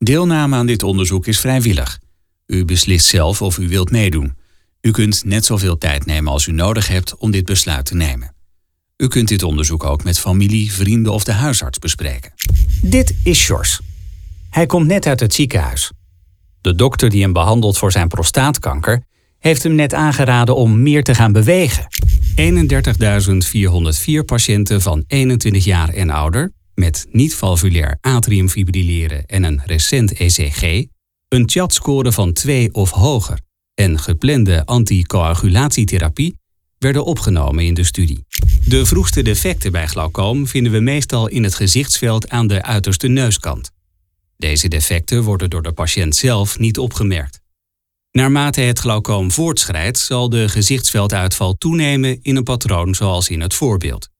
Deelname aan dit onderzoek is vrijwillig. U beslist zelf of u wilt meedoen. U kunt net zoveel tijd nemen als u nodig hebt om dit besluit te nemen. U kunt dit onderzoek ook met familie, vrienden of de huisarts bespreken. Dit is Sjors. Hij komt net uit het ziekenhuis. De dokter die hem behandelt voor zijn prostaatkanker heeft hem net aangeraden om meer te gaan bewegen. 31.404 patiënten van 21 jaar en ouder met niet-valvulair atriumfibrilleren en een recent ECG, een CHAD-score van 2 of hoger en geplande anticoagulatietherapie werden opgenomen in de studie. De vroegste defecten bij glaucoom vinden we meestal in het gezichtsveld aan de uiterste neuskant. Deze defecten worden door de patiënt zelf niet opgemerkt. Naarmate het glaucoom voortschrijdt, zal de gezichtsvelduitval toenemen in een patroon zoals in het voorbeeld.